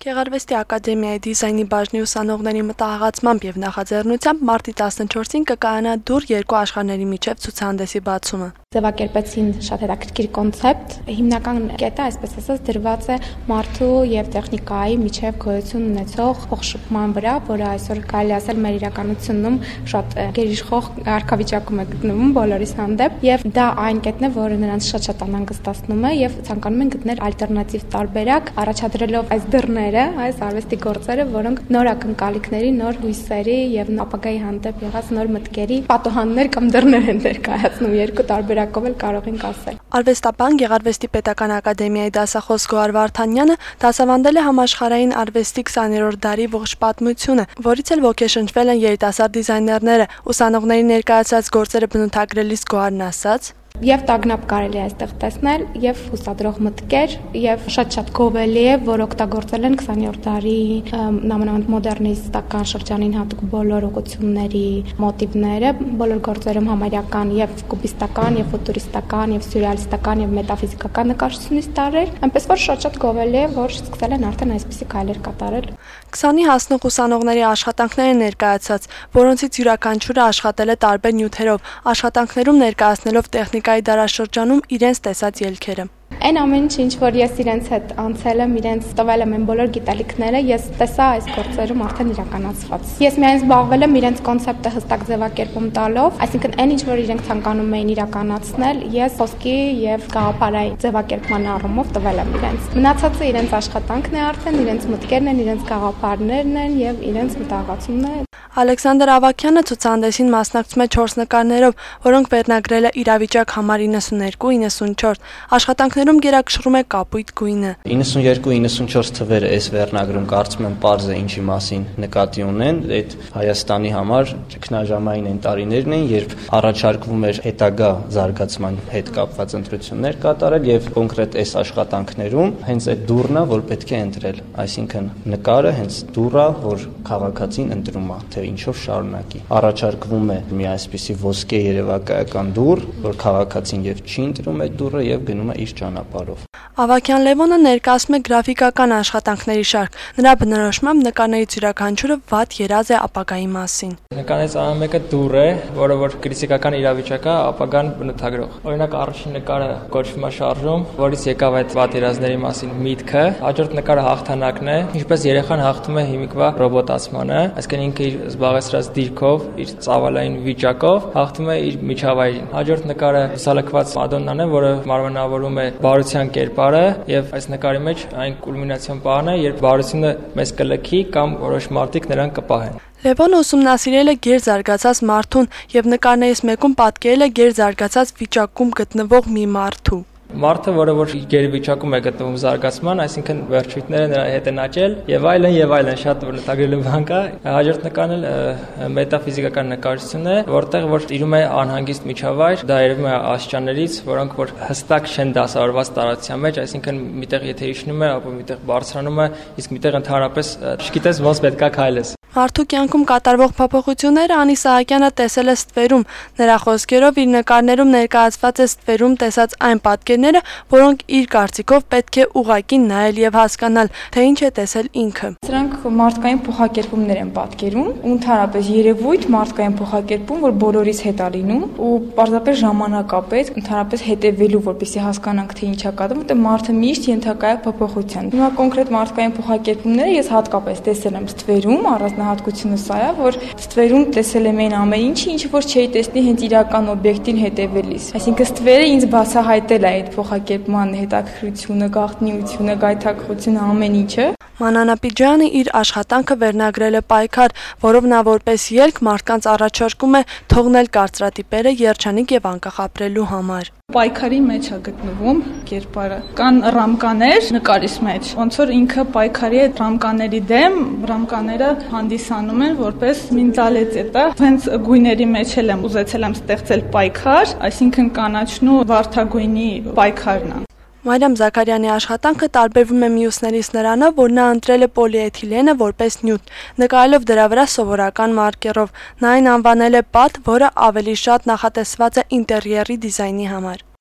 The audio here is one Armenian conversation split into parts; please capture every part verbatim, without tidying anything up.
Գեղարվեստի ակադեմիայի դիզայնի բաժնի ուսանողների մտահղացմամբ եւ նախաձեռնությամբ մարտի տասնչորսին կկայանա դուր երկու աշխարհների միջև ցուցահանդեսի բացումը։ Ձևակերպեցին շատ հետաքրքիր կոնցեպտ։ Հիմնական կետը, այսպես ասած, դրված է մարդու եւ տեխնիկայի միջև գոյություն ունեցող փոխշփման վրա, որը այսօր կարելի ասել մեր իրականությունում շատ գերիշխող արքավիճակում է գտնվում բոլորիս հանդեպ, եւ դա այն կետն է, որը նրանց շատ-շատ անհանգստացնում է եւ ցանկանում են գտնել ալտերնատիվ տարբերակ, առաջադրելով այս դռները, այս արվեստի գործերը, որոնք նոր ակնկալիքների, նոր հույսերի եւ ապագայի հանդեպ եղած նոր մտքերի պատոհաններ կամ դռներ են ներկայացնում երկու տարբերակով էլ կարող ենք ասել։ Արվեստաբան Գեղարվեստի պետական ակադեմիայի դասախոս Գոհար Վարդանյանը դասավանդել է համաշխարհային արվեստի քսաներորդ դարի ողջ պատմությունը, որից էլ ոգեշնչվել են երիտասարդ դիզայներները։ Ուսանողների ներկայացած գործերը բնութագրելիս Գոհարն ասաց. Եվ տագնապ կարելի է այստեղ տեսնել, եւ հուսադրող մտքեր, եւ շատ-շատ գովելի է, որ օգտագործել են քսաներորդ դարի նամանավանդ մոդեռնիստական շրջանին հատուկ բոլոր ուղղությունների մոտիվները, բոլոր գործերում համարյական եւ կուբիստական, եւ ֆուտուրիստական, եւ սյուրռեալիստական, եւ մետաֆիզիկական նկարչությունից տարեր, այնպես որ շատ-շատ գովելի է, որ սկսել են արդեն այսպիսի քայլեր կատարել։ քսանի հասնող ուսանողների աշխատանքներ են ներկայացած, որոնցից յուրաքանչյուրը աշխատել է տարբեր նյութերով, աշխատանքներում ներկայացնելով տեխնիկայի դարաշրջանում իրենց տեսած ելքերը։ Այն ամեն ինչ, որ ես իրենց հետ անցել եմ, իրենց տվել եմ այն բոլոր գիտելիքները, ես տեսա այս գործերում արդեն իրականացված։ Ես միայն զբաղվել եմ իրենց կոնցեպտը հստակ ձևակերպում տալով, այսինքն այն ինչ, որ իրենք ցանկանում էին իրականացնել, ես խոսքի եւ գաղափարային ձևակերպման առումով տվել եմ իրենց։ Մնացածը իրենց աշխատանքն է արդեն, իրենց մտքերն են, իրենց գաղափարներն են եւ իրենց մտահղացումն է։ Ալեքսանդր Ավագյանը ցուցահանդեսին մասնակցում է չորս նկարներով, որոնք վերնագրել է իրավիճակ համար իննսուններկու իննսունչորս։ Աշխատանքներում գերակշռում է կապույտ գույնը։ իննսուներկու իննսունչորս թվերը այս վերնագրում կարծում եմ պարզ է ինչի մասին նկատի ունեն, այդ Հայաստանի համար ճգնաժամային են տարիներն են, երբ առաջարկվում էր հետագա զարգացման հետ կապված ընտրություններ կատարել եւ կոնկրետ այս աշխատանքներում հենց այդ դուռն է, որ պետք է ընտրել, այսինքն նկարը հենց դուռը, որ քաղաքացին ընտրում է, թե ինչով շարունակի։ Առաջարկվում է մի այսպիսի ոսկե երևակայական դուռ, որ քաղաքացին եւ չի ընտրում այդ դուռը եւ գնում է իր ճանապարհով։ Ավագյան Լևոնը ներկայացնում է գրաֆիկական աշխատանքների շարք։ Նրա բնորոշմամբ նկարներից յուրաքանչյուրը վատ երազ է ապագայի մասին։ Նկարներից ամենը դուռ է, որը որ կրիտիկական իրավիճակ է ապագան բնութագրող։ Օրինակ առաջին նկարը կոչվում է շարժում, որից եկավ այդ վատ երազների մասին միտքը։ Հաջորդ նկարը հաղթանակն է, ինչպես երեխան հաղթում է հիմիկվա ռոբոտացմանը, այսինքն ինքը իր զբաղեցրած դիրքով, իր ծավալային վիճակով հաղթում է իր միջավայրին։ Հաջորդ նկարը սալակված Մադոննան է, որը մարմնավորում է բարության կերպարը, եւ այս նկարի մեջ այն կուլմինացիոն պահն է, երբ բարությունը մեզ կլքի կամ որոշ մարդիկ նրան կպահեն։ Լևոնը ուսումնասիրել է գերզարգացած մարդուն եւ նկարներից մեկում պատկերել է գերզարգացած վիճակում գտնվող մի մարդու։ Մարդը, որը որ գերվիճակում է գտնվում զարգացման, այսինքն վերջույթները նրա հետ են աճել եւ այլն եւ այլն, շատ բնութագրելու բան կա։ Հաջորդ նկարն էլ մետաֆիզիկական նկարչություն է, որտեղ որ տիրում է անհանգիստ միջավայր, դա երևում է աստիճաններից, որոնք որ հստակ չեն դասավորված տարածության մեջ, այսինքն միտեղ եթե իջնում է, ապա միտեղ բարձրանում է, իսկ միտեղ ընդհանրապես չգիտես ոնց պետքա քայլես։ Մարդու կյանքում կատարվող փոփոխությունները Անի Սահակյանը տեսել է ստվերում։ Նրա խոսքերով իր նկարներում ներկայացված է ստվերում տեսած այն պատկերները, որոնք իր կարծիքով պետք է ուղղակի նայել եւ հասկանալ, թե ինչ է տեսել ինքը։ Սրանք մարդկային փոխակերպումներ են պատկերում, ու ընդհանրապես երևույթ մարդկային փոխակերպում, որ բոլորից հետ է լինում, ու պարզապես ժամանակ է պետք ընդհանրապես հետևելու, որպեսզի հասկանանք, թե ինչ է կատարվում, որտեղ մարդը միշտ ենթակա է փոփոխության։ Հիմա կոնկրետ մարդկային փոխակերպումները ես հատկապես տեսել եմ ստվերում, առանձնահատկությունը սա է, որ ստվերում տեսել եմ այն ամեն ինչը, ինչ որ չէի տեսնի հենց իրական օբյեկտին հետևելիս։ Այսինքն ստվերը ինձ բացահայտել է այդ փոխակերպման հետաքրքրությունը, գաղտնիությունը, գայթակղությունը, ամեն ինչը։ Մանան Աբիջյանը իր աշխատանքը վերնագրել է պայքար, որով նա որպես ելք մարդկանց առաջարկում է թողնել կարծրատիպերը երջանիկ եւ անկախ ապրելու համար։ Պայքարի մեջ է գտնվում կերպարը։ Կան ռամկաներ նկարիս մեջ, ոնց որ ինքը պայքարի է ռամկաների դեմ, ռամկաները հանդիսանում են որպես մինտալետետա։ Հենց գույների մեջ էլ եմ ուզեցել եմ ստեղծել պայքար, այսինքն կանաչն ու վարդագույնի պայքարն է։ Մարիամ Զաքարյանի աշխատանքը տարբերվում է մյուսներից նրանով, որ նա ընտրել է պոլիէթիլենը որպես նյութ, նկարելով դրա վրա սովորական մարկերով։ Նա այն անվանել է պատ, որը ավելի շատ նախատեսված է ինտերիերի դիզայնի համար։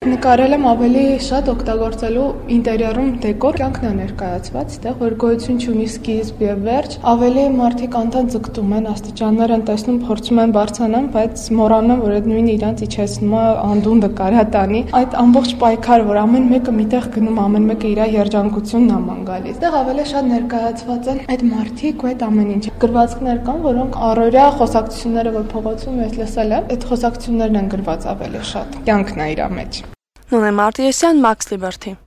Նկարել եմ ավելի շատ օգտագործելու ինտերիերում դեկոր, կյանքն է ներկայացված, այդտեղ որ գոյություն չունի սկիզբ եւ վերջ, ավելի մարդիկ անդան ձգտում են, աստիճաններ են տեսնում, փորձում են բարձրանալ, բայց մոռանում, որ այդ նույնը իրանց իջեցնում է անդունդը կարատանի, այդ ամբողջ պայքար, որ ամեն մեկը միտեղ գնում, ամեն մեկը իր երջանկությունն աման գալիս։ Այդտեղ ավելի շատ ներկայացված են այդ մարդիկ ու այդ ամեն ինչ։ Գրվածքներ կան, որոնք առօրյա խոսակցությունները, որ փողոցում ես լսել եմ, այդ խոսակցություններն են գրված ավելի շատ։ Կյանքն է իր մեջ։ Նոնե Մարտիրոսյան, Max Liberty։